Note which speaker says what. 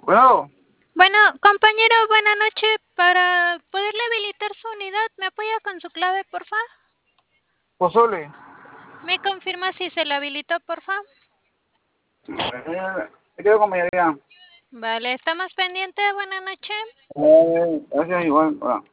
Speaker 1: Bueno,
Speaker 2: Bueno, compañero, buena noche. Para poderle habilitar su unidad, ¿me apoya con su clave, porfa?
Speaker 1: pozole.
Speaker 2: ¿Me confirma si se la habilitó, porfa?
Speaker 1: Me quedo con mayoría.
Speaker 2: Vale, ¿estamos pendiente? Buena noche.
Speaker 1: Gracias igual. Bueno.